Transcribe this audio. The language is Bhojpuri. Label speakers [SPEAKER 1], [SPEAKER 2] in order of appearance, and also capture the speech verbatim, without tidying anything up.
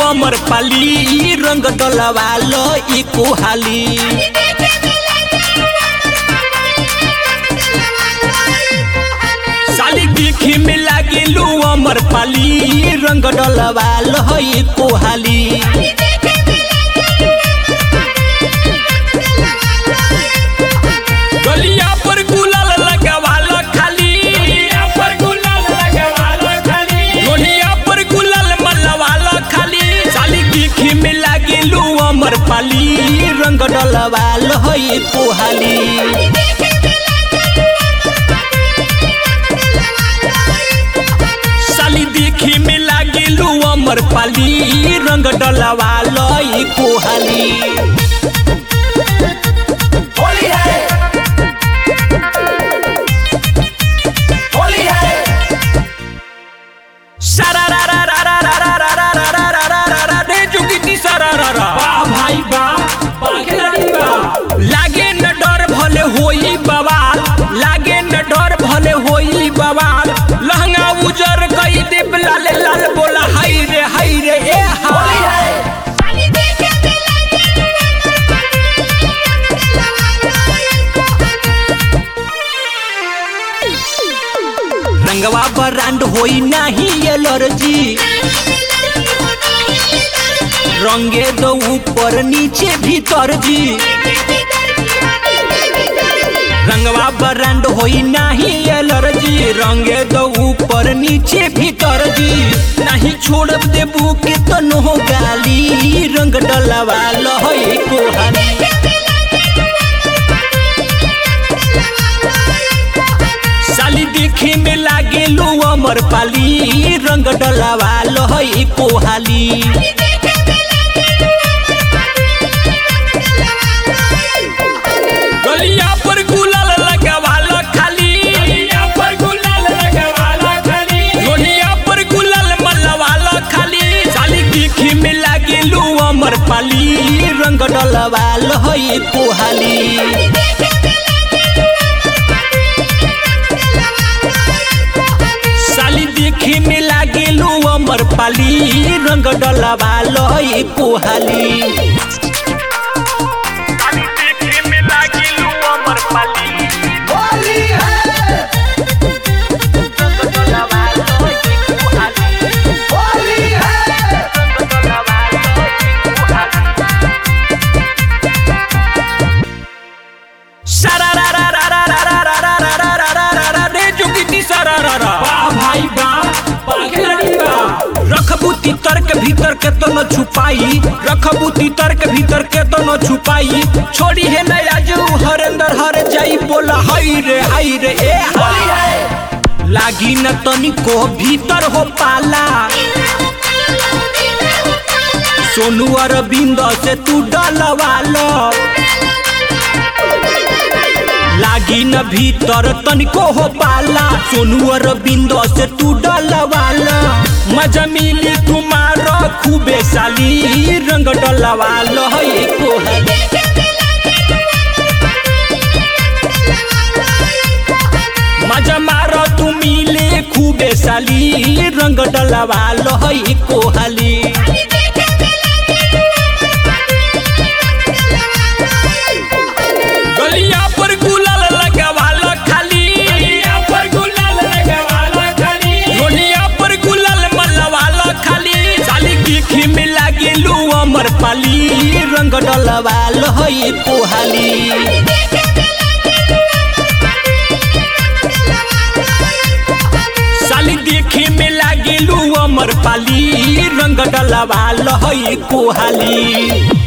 [SPEAKER 1] अमर पाली रंग डलवा लो एको हाली। साली देखे में लागेलू अमर पाली रंग डलवा लो एको हाली। गलिया पर गुलाल लगावाला खाली, पर गुलाल लगावाला खाली, गलिया पर गुलाल मलवाला खाली। साली देखे में लागेलू अमर पाली रंग डलवा लो एको हाली। साली देखे में लागेलू अमर पाली रंग डलवा लो एको हाली। लागे न डर भले होई बवाल, लागे न डर भले होई बवाल। लहंगा उजर कई देव लाल लाल बोला हाय रे हाय रे ए हाय। रंगवा ब्रांड होई नाही एलर्जी, रंगे दो ऊपर नीचे भीतर जी। रंगवा ब्रांड होई नाही एलर्जी, रंगे दो ऊपर नीचे भीतर जी। नहीं छोड़ देबू के तनो गाली रंग डलवा लो एको हाली। साली देखे में लागेलू अमर पाली रंग डलवा लो एको हाली। गलिया पर गुलाल लगावाला खाली, पर गुलाल लगावाला खाली, गलिया पर गुलाल मलवाला खाली। साली देखे में लागेलू अमर पाली रंग डलवा लो एको हाली। साली देखे में लागेलू अमर पाली रंग डलवा लो एको हाली। रखबूती तर्क भीतर के तो न छुपाई, रखबूती तर्क भीतर के तो न छुपाई। छोड़ी है नया जो हरेंदर हर जाई बोला हाय रे हाय रे ए हाय। लागी न तनिको भीतर हो पाला, सोनू अरविंद से तू डलवा लो। लागी न भीतर तनिको हो पाला, सोनू अरविंद से तू डलवा लो। मजा मिली तुम्हारा खूबे साली रंग डलवा लो एको हाली। मजा मारो तू मिले खूबे साली रंग डलवा लो एको हाली। गलिया पर गुलाल लगावाला खाली, पर गुलाल लगावाला खाली, गलिया पर गुलाल मलवाला खाली। साली देखे में लागेलू अमर पाली रंग डलवा लो एको हाली। साली देखे में लागेलू अमर पाली रंग डलवा लो एको हाली।